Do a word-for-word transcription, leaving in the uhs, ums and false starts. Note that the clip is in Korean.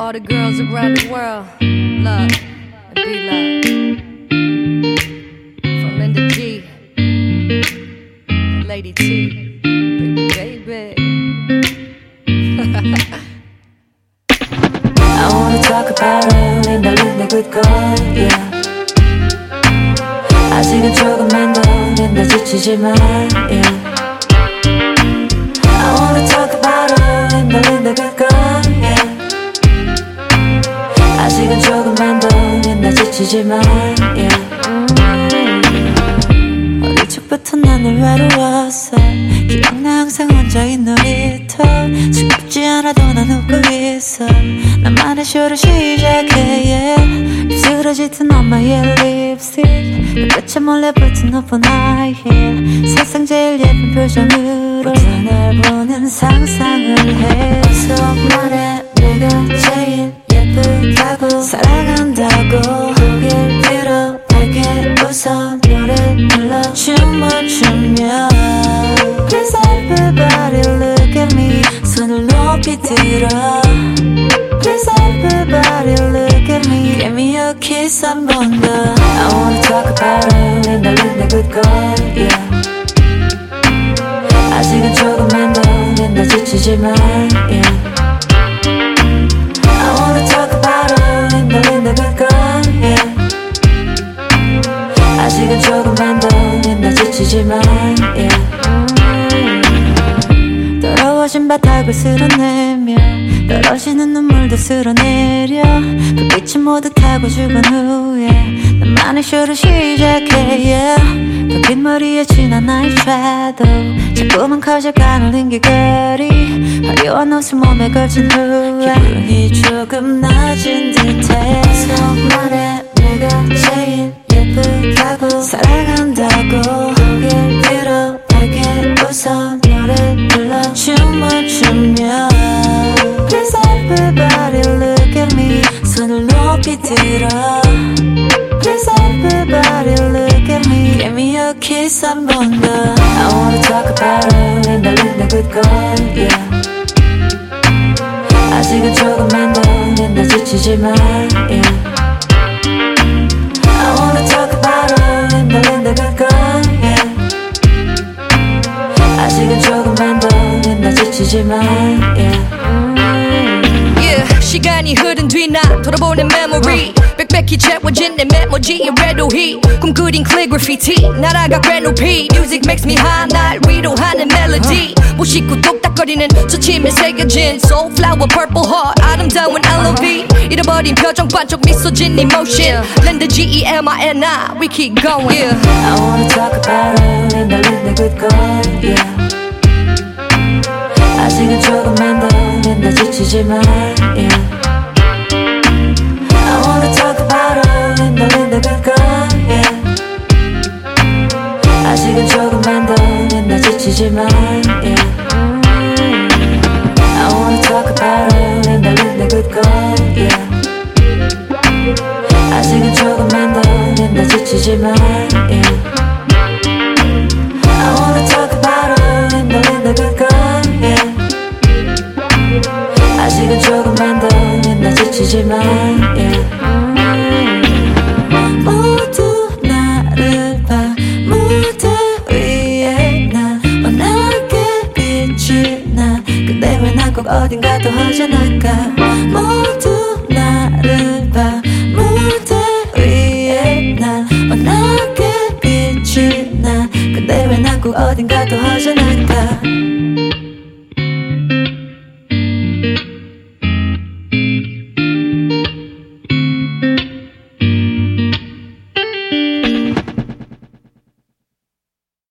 all the girls around the world, love and be love. From Linda G and Lady T, baby, baby. I wanna talk about her, Linda, Linda, good girl, yeah. 아직은 조금만 더 Linda 지치지만, yeah. I wanna talk about her, Linda, Linda, good girl, yeah. 아직은 조금만 더 Linda 지치지만, yeah. 음. 어릴 적부터 나는 외로웠어. 기억나 항상 혼자인 놀이터. 즐겁지 않아도 난 웃고 있어. 나만의 쇼를 시작해, yeah. 입술을 짙은 엄마의 립스틱, 끝에 몰래 붙은 높은 하이힐. 세상 제일 예쁜 표정으로 날 보는 상상을 해. 어서 말해 내가 제일 예쁘다고, 사랑한다고 고개를 들어 내게 웃어 노래 불러 춤을 추며. Please everybody look at me, 손을 높이 들어. Please everybody look at me, give me a kiss 한 번 더. I wanna talk about her, Linda, Linda, good girl, yeah. 아직은 조금만 더 Linda 지치지만, yeah. I wanna talk about her, Linda, Linda, good girl, yeah. 아직은 조금만 더 Linda 지치지만, yeah. 더러워진 바닥을 쓸어내며 떨어지는 눈물도 쓸어내려. 불빛이 모두 타고 죽은 후에 나만의 쇼를 시작해, yeah. 더 긴 머리에 진한 아이 섀도우, 자꾸만 커져가는 링기거리. 화려한 옷을 몸에 걸친 후에 기분이 조금 낮은 듯해. 어서 말해 내가 제일 예쁘다고, 사랑한다고 고개를 들어 내게 웃어 노래 불러 춤을 추며. Please everybody look at me, 손을 높이 들어. Please everybody look at me, give me a kiss 한 번 더. I wanna talk about her, Linda, Linda, good girl, yeah. 아직은 조금만 더 Linda 지치지만, yeah. I wanna talk about her, Linda, Linda, good girl, yeah. 아직은 조금만 더 Linda 지치지만, yeah. 시간이 흐른 뒤 나 돌아보는 memory, 빽빽히 채워진 내 메모지에 red-o-heat. 꿈그린 calligraphy 날아가 grand 높이. Music makes me high, 날 위로하는 멜로디. 무심코 똑딱거리는 저 침에 새겨진 soul flower purple heart, 아름다운 엘오브이. 잃어버린 표정 반쪽 미소 진 emotion. Linda G E M I N I, we keep going, yeah. I wanna talk about her, Linda, Linda, good girl, yeah. 아직은 조금만 더 Linda 지치지만, yeah. I wanna talk about her, Linda, Linda, good girl, yeah. 아직은 조금만 더 Linda 지치지만, yeah. I wanna talk about her, Linda, Linda, good girl, yeah. 아직은 조금만 더 Linda 지치지만, yeah. I wanna talk about her, Linda, Linda, good girl, yeah. 아직은 조금만 더 Linda 지치지만, yeah. 모두 나를 봐, 무대 위에 나 환하게 빛이 나. 근데 왜 난 꼭 어딘가 또 허전할까. 모두 나를 봐, 무대 위에 나 환하게 빛이 나. 근데 왜 난 꼭 어딘가 또 허전할까.